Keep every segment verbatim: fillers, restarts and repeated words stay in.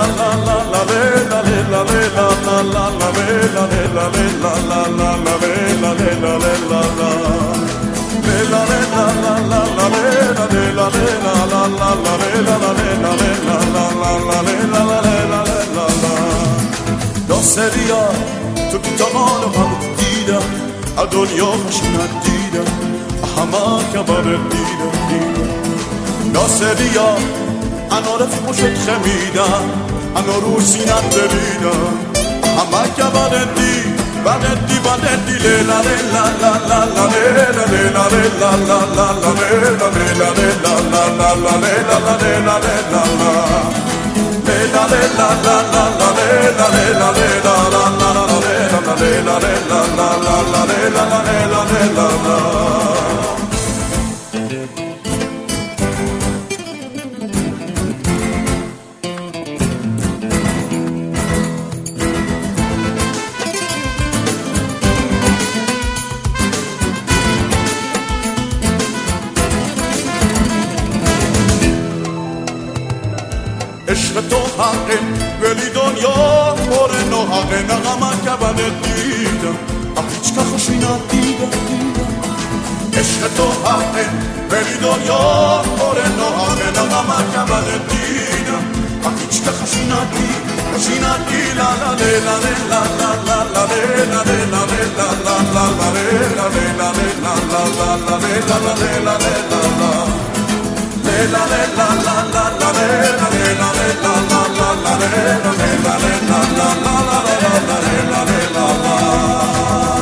ناصریا تو که تا حال هم دیدم از دنیا خوشنت دیدم همه کبر دیدم دیدم ناصریا انا رفیق شد خمیدم انا رو سینت بریدم همه کبر دی بردی بردی لیلا لیلا لا لا لیلا لیلا لیلا لا لا لا لیلا لیلا لیلا لا لا لا لیلا لیلا لیلا لیلا لیلا لا لا لا لیلا لیلا لیلا لا لا لا لیلا لیلا لیلا لا لا لا لیلا لیلا لیلا عشق تو حقه ولی دنیا پر ناحقه نغمه کبر دیدم ام هیچ که خوشی ندیدم دیدم عشق تو حقه ولی دنیا پر ناحقه نغمه کبر دیدم ام هیچ که خوشی ندیدم خوشی ندیدم لا لا لیلا لیلا لا لا لا لیلا لیلا لیلا لا لا لا لیلا لیلا لیلا لا لا لا لیلا لیلا لیلا la la la la la la la la la la la la la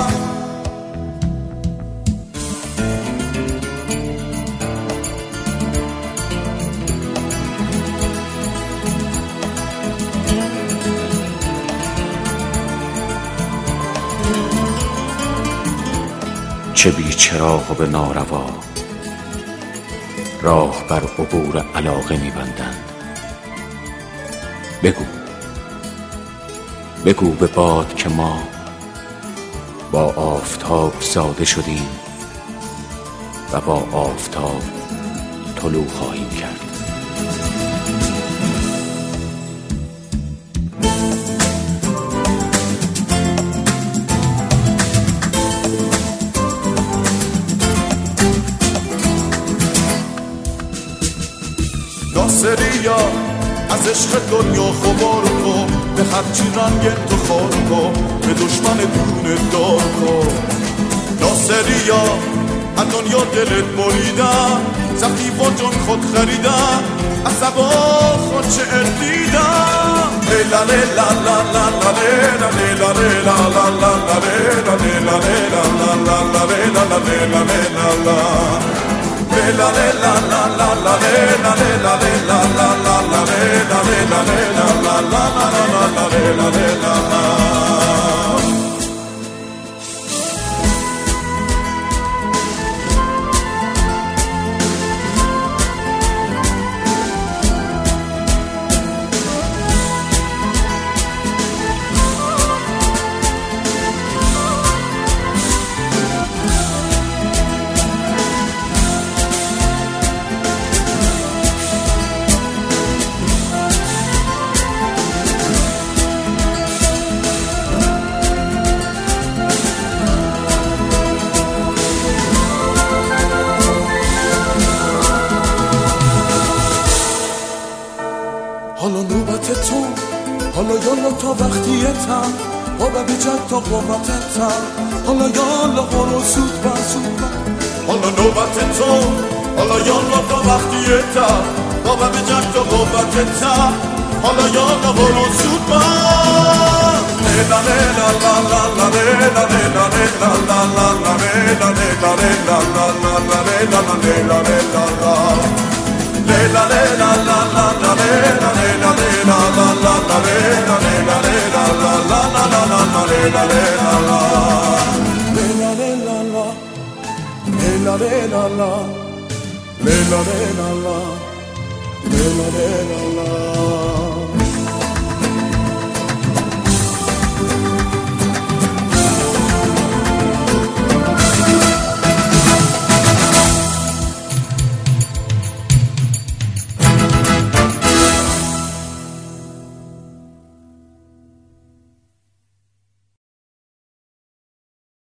چه بی چراغ و به ناروا راه بر عبور علاقه می‌بندند. بگو بگو به باد که ما با آفتاب زاده شدیم و با آفتاب طلوع خواهیم کرد. ناصریا از عشق دنیا خبار کن به هرچی رنگ تو خار کن به دشمن دونه دار کن ناصریا از دنیا دلت مریدم زخمی با جان خود خریدم از زبا خود شعر دیدم لیلا لیلا لا لا لا لیلا لیلا لیلا لا لا لا لیلا لیلا لیلا لا لا لا لیلا لیلا لیلا la la la la la la la la la la la la la la la la حالا نوبت تو حالا یالا تا وقتیتم بابا بجد تا قوتتم حالا یالا برو زود بر زود بر حالا نوبت تو حالا یالا تا وقتیتم بابا بجد تا قوتتم حالا یالا برو زود بر لیلا لیلا لا لا لا لیلا لیلا لیلا لا لا لا لیلا لیلا لیلا لا لا لا لیلا لیلا لیلا Lela lela la la la lela lela lela la la la lela lela lela la la la la la la lela lela la lela lela la lela lela la lela lela la lela lela la